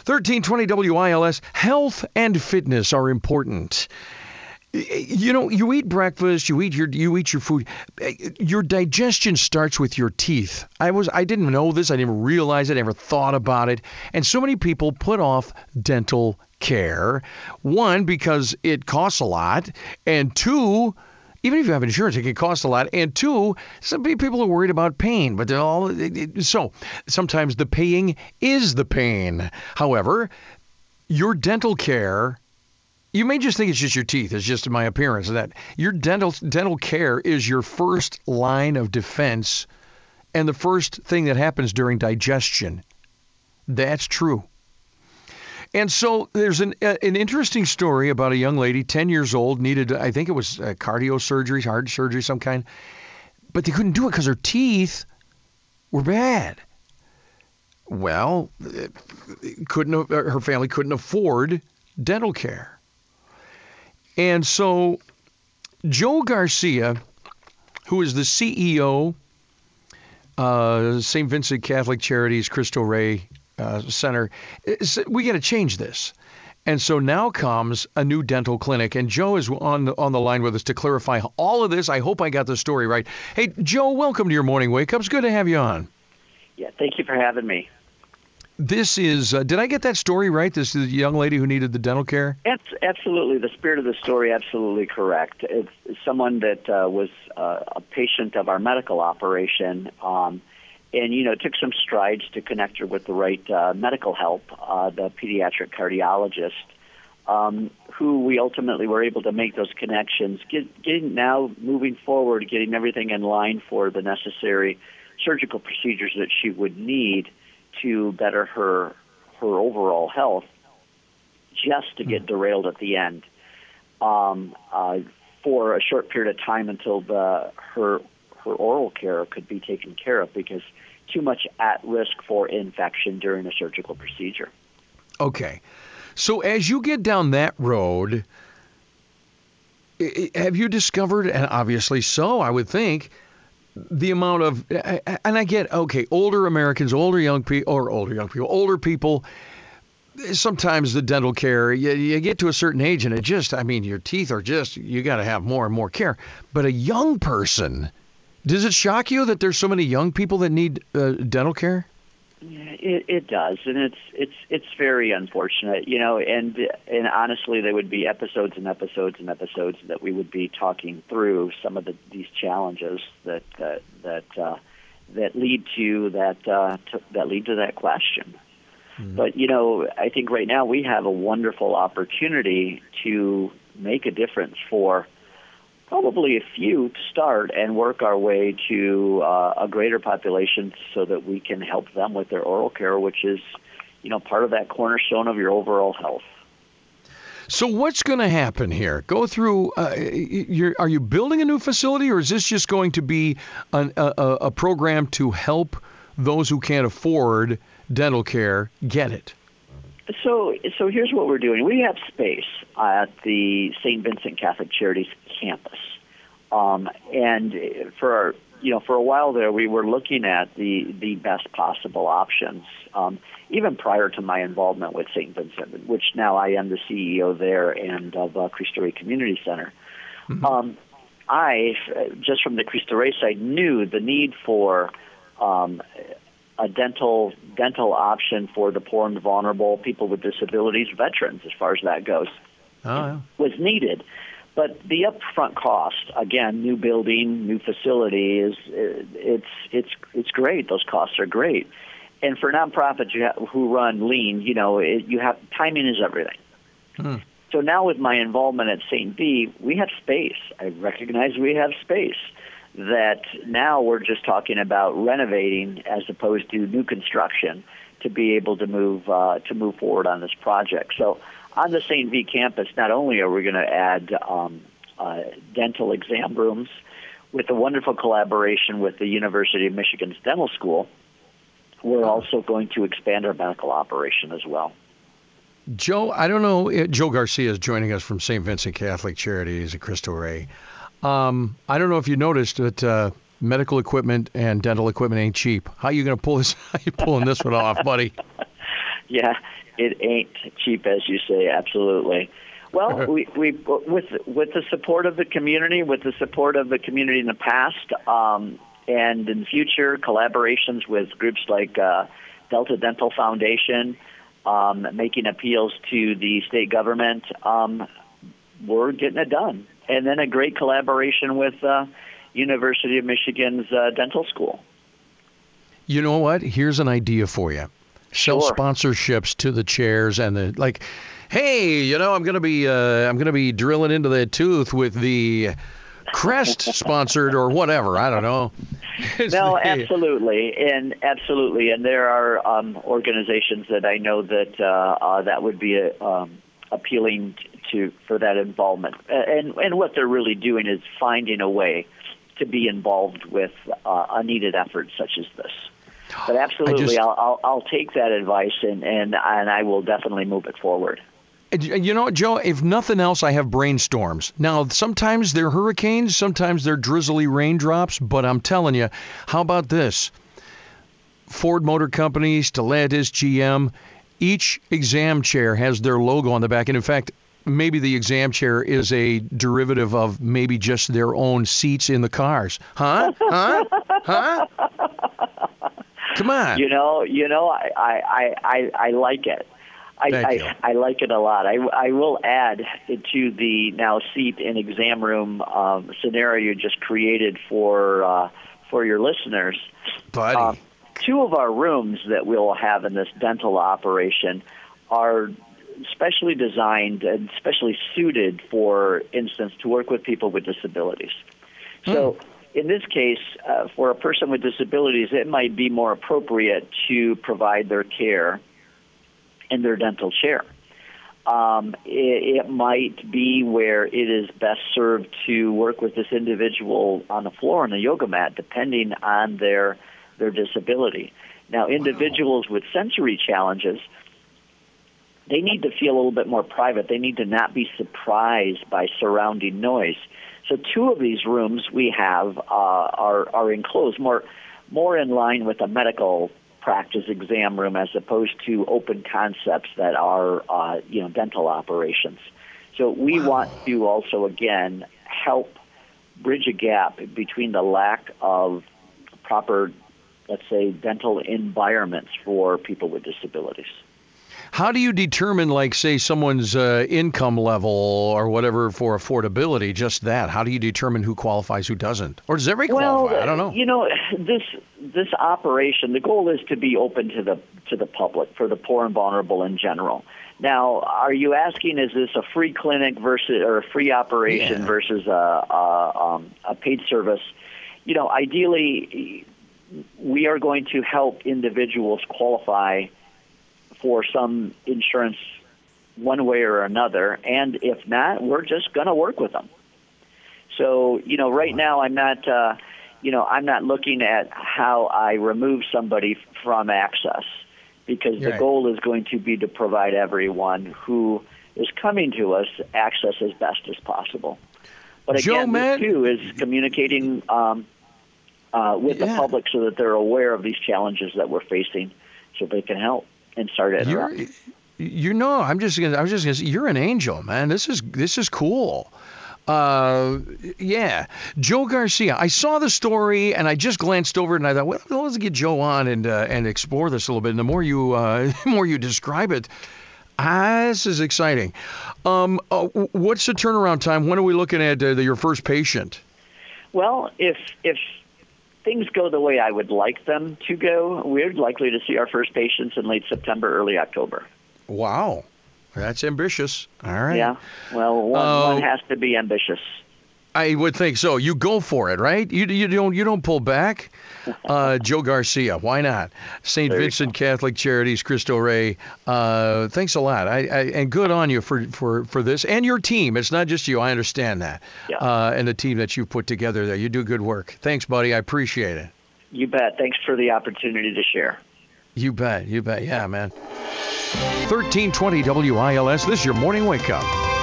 1320 WILS, health and fitness are important. You know, you eat breakfast, you eat your food. Your digestion starts with your teeth. I didn't know this, I didn't realize it, I never thought about it. And so many people put off dental care. One, because it costs a lot, and two, even if you have insurance, it can cost a lot. And two, some people are worried about pain, but so sometimes the paying is the pain. However, your dental care, you may just think it's just your teeth, it's just my appearance. That your dental care is your first line of defense and the first thing that happens during digestion. That's true. And so there's an interesting story about a young lady, 10 years old, needed, I think it was cardio surgery, heart surgery, some kind, but they couldn't do it because her teeth were bad. Well, her family couldn't afford dental care. And so Joe Garcia, who is the CEO, St. Vincent Catholic Charities Cristo Rey Center, we got to change this. And so now comes a new dental clinic, and Joe is on the line with us to clarify all of this. I hope I got the story right. Hey, Joe, welcome to your Morning Wake Up. It's good to have you on. Yeah, thank you for having me. This is, did I get that story right? This is the young lady who needed the dental care? Absolutely. The spirit of the story, absolutely correct. It's someone that was a patient of our medical operation, and, you know, took some strides to connect her with the right medical help, the pediatric cardiologist, who we ultimately were able to make those connections, moving forward, getting everything in line for the necessary surgical procedures that she would need to better her overall health, just to get derailed at the end for a short period of time until her oral care could be taken care of, because too much at risk for infection during a surgical procedure. Okay. So as you get down that road, have you discovered, and obviously so, I would think, the amount of, and I get, okay, older Americans, older people, sometimes the dental care, you get to a certain age and it just, I mean, your teeth are just, you got to have more and more care. But a young person, does it shock you that there's so many young people that need dental care? Yeah, it does, and it's very unfortunate, you know. And honestly, there would be episodes and episodes and episodes that we would be talking through some of these challenges that lead to that question. Mm-hmm. But you know, I think right now we have a wonderful opportunity to make a difference for probably a few to start and work our way to a greater population so that we can help them with their oral care, which is, you know, part of that cornerstone of your overall health. So what's going to happen here? Go through, are you building a new facility, or is this just going to be a program to help those who can't afford dental care get it? So here's what we're doing. We have space at the St. Vincent Catholic Charities campus, and for a while there, we were looking at the best possible options. Even prior to my involvement with St. Vincent, which now I am the CEO there and of Cristo Rey Community Center. Mm-hmm. I, just from the Cristo Rey side, knew the need for a dental option for the poor and vulnerable, people with disabilities, veterans, as far as that goes, was needed. But the upfront cost, again, new building, new facility, it's great. Those costs are great. And for nonprofits who run lean, you know, timing is everything. Hmm. So now with my involvement at St. V, we have space. I recognize we have space. That now we're just talking about renovating as opposed to new construction to be able to move forward on this project. So on the St. V campus, not only are we going to add dental exam rooms with a wonderful collaboration with the University of Michigan's Dental School, we're also going to expand our medical operation as well. Joe, I don't know, Joe Garcia is joining us from St. Vincent Catholic Charities at Cristo Rey. I don't know if you noticed that medical equipment and dental equipment ain't cheap. How you going to pull this? How you pulling this one off, buddy? Yeah, it ain't cheap, as you say. Absolutely. Well, we with the support of the community, in the past, and in the future, collaborations with groups like Delta Dental Foundation, making appeals to the state government, we're getting it done. And then a great collaboration with University of Michigan's dental school. You know what? Here's an idea for you. Sell sponsorships to the chairs and the hey, I'm gonna be drilling into that tooth with the Crest sponsored or whatever. I don't know. No, absolutely, and there are organizations that I know that that would be appealing for that involvement. And what they're really doing is finding a way to be involved with a needed effort such as this. But absolutely, I'll take that advice and I will definitely move it forward. You know, Joe, if nothing else, I have brainstorms. Now, sometimes they're hurricanes, sometimes they're drizzly raindrops, but I'm telling you, how about this? Ford Motor Company, Stellantis, GM, each exam chair has their logo on the back. And in fact, maybe the exam chair is a derivative of maybe just their own seats in the cars. Huh? Come on. I like it. I like it a lot. I will add to the now seat in exam room scenario you just created for your listeners. Buddy. 2 of our rooms that we'll have in this dental operation are specially designed and specially suited, for instance, to work with people with disabilities. So in this case, for a person with disabilities, it might be more appropriate to provide their care in their dental chair. It might be where it is best served to work with this individual on the floor on the yoga mat, depending on their disability. Now, individuals with sensory challenges, they need to feel a little bit more private. They need to not be surprised by surrounding noise. So 2 of these rooms we have are enclosed, more in line with a medical practice exam room as opposed to open concepts that are dental operations. So we want to also, again, help bridge a gap between the lack of proper, let's say, dental environments for people with disabilities. How do you determine, like, say, someone's income level or whatever for affordability, just that? How do you determine who qualifies, who doesn't? Or does everybody qualify? I don't know. This operation, the goal is to be open to the public, for the poor and vulnerable in general. Now, are you asking, is this a free clinic versus or a free operation versus a paid service? Ideally, we are going to help individuals qualify for some insurance one way or another, and if not, we're just going to work with them. So, right now I'm not, I'm not looking at how I remove somebody from access, because the goal is going to be to provide everyone who is coming to us access as best as possible. But again, this too is communicating with the public so that they're aware of these challenges that we're facing, so they can help and start it. I was just gonna say, you're an angel, man. This is cool. Joe Garcia. I saw the story and I just glanced over it and I thought, well, let's get Joe on and explore this a little bit. And the more you describe it, this is exciting. What's the turnaround time? When are we looking at your first patient? Well, if things go the way I would like them to go, we're likely to see our first patients in late September, early October. Wow. That's ambitious. All right. Yeah. Well, one has to be ambitious. I would think so. You go for it, right? You don't pull back. Joe Garcia, why not? St. Vincent Catholic Charities, Cristo Rey. Thanks a lot. And good on you for this and your team. It's not just you. I understand that. Yeah. And the team that you put together there. You do good work. Thanks, buddy. I appreciate it. You bet. Thanks for the opportunity to share. You bet. Yeah, man. 1320 WILS. This is your morning wake up.